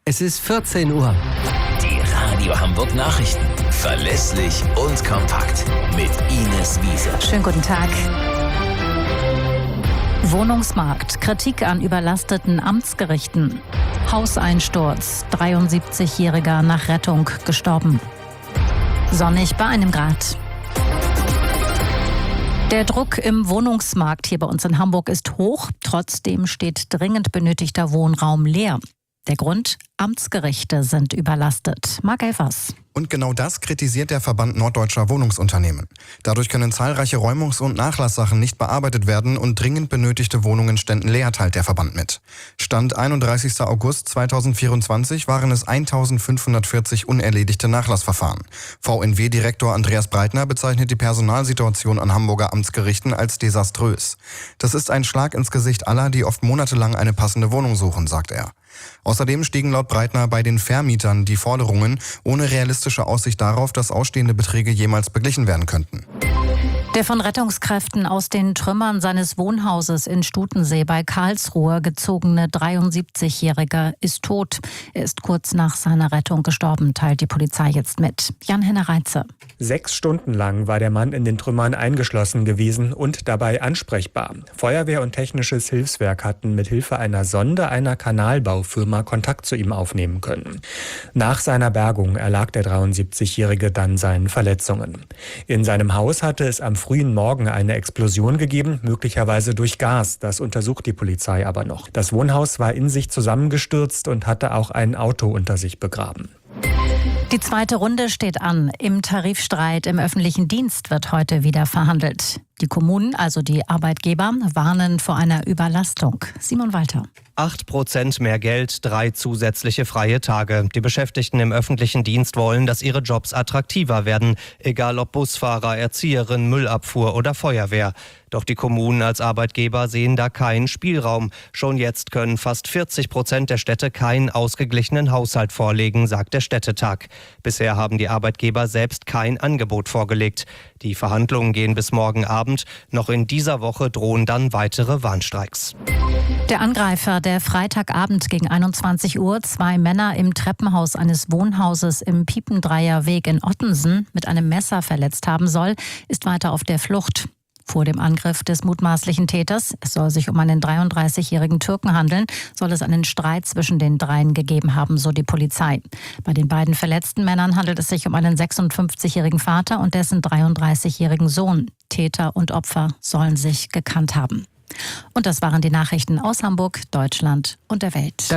Es ist 14 Uhr. Die Radio Hamburg Nachrichten. Verlässlich und kompakt. Mit Ines Wiese. Schönen guten Tag. Wohnungsmarkt. Kritik an überlasteten Amtsgerichten. Hauseinsturz. 73-Jähriger nach Rettung gestorben. Sonnig bei 1 Grad. Der Druck im Wohnungsmarkt hier bei uns in Hamburg ist hoch. Trotzdem steht dringend benötigter Wohnraum leer. Der Grund? Amtsgerichte sind überlastet. Marc Elfers. Und genau das kritisiert der Verband Norddeutscher Wohnungsunternehmen. Dadurch können zahlreiche Räumungs- und Nachlasssachen nicht bearbeitet werden und dringend benötigte Wohnungen ständen leer, teilt der Verband mit. Stand 31. August 2024 waren es 1540 unerledigte Nachlassverfahren. VNW-Direktor Andreas Breitner bezeichnet die Personalsituation an Hamburger Amtsgerichten als desaströs. Das ist ein Schlag ins Gesicht aller, die oft monatelang eine passende Wohnung suchen, sagt er. Außerdem stiegen laut Breitner bei den Vermietern die Forderungen ohne realistische Aussicht darauf, dass ausstehende Beträge jemals beglichen werden könnten. Der von Rettungskräften aus den Trümmern seines Wohnhauses in Stutensee bei Karlsruhe gezogene 73-Jährige ist tot. Er ist kurz nach seiner Rettung gestorben, teilt die Polizei jetzt mit. Jan-Henner Reitze. 6 Stunden lang war der Mann in den Trümmern eingeschlossen gewesen und dabei ansprechbar. Feuerwehr und technisches Hilfswerk hatten mit Hilfe einer Sonde einer Kanalbaufirma Kontakt zu ihm aufnehmen können. Nach seiner Bergung erlag der 73-Jährige dann seinen Verletzungen. In seinem Haus hatte es am frühen Morgen eine Explosion gegeben, möglicherweise durch Gas. Das untersucht die Polizei aber noch. Das Wohnhaus war in sich zusammengestürzt und hatte auch ein Auto unter sich begraben. Die zweite Runde steht an. Im Tarifstreit im öffentlichen Dienst wird heute wieder verhandelt. Die Kommunen, also die Arbeitgeber, warnen vor einer Überlastung. Simon Walter. 8% mehr Geld, 3 zusätzliche freie Tage. Die Beschäftigten im öffentlichen Dienst wollen, dass ihre Jobs attraktiver werden. Egal ob Busfahrer, Erzieherin, Müllabfuhr oder Feuerwehr. Doch die Kommunen als Arbeitgeber sehen da keinen Spielraum. Schon jetzt können fast 40% der Städte keinen ausgeglichenen Haushalt vorlegen, sagt der Städtetag. Bisher haben die Arbeitgeber selbst kein Angebot vorgelegt. Die Verhandlungen gehen bis morgen Abend. Noch in dieser Woche drohen dann weitere Warnstreiks. Der Angreifer, der Freitagabend gegen 21 Uhr 2 Männer im Treppenhaus eines Wohnhauses im Piependreyer Weg in Ottensen mit einem Messer verletzt haben soll, ist weiter auf der Flucht. Vor dem Angriff des mutmaßlichen Täters, es soll sich um einen 33-jährigen Türken handeln, soll es einen Streit zwischen den dreien gegeben haben, so die Polizei. Bei den beiden verletzten Männern handelt es sich um einen 56-jährigen Vater und dessen 33-jährigen Sohn. Täter und Opfer sollen sich gekannt haben. Und das waren die Nachrichten aus Hamburg, Deutschland und der Welt.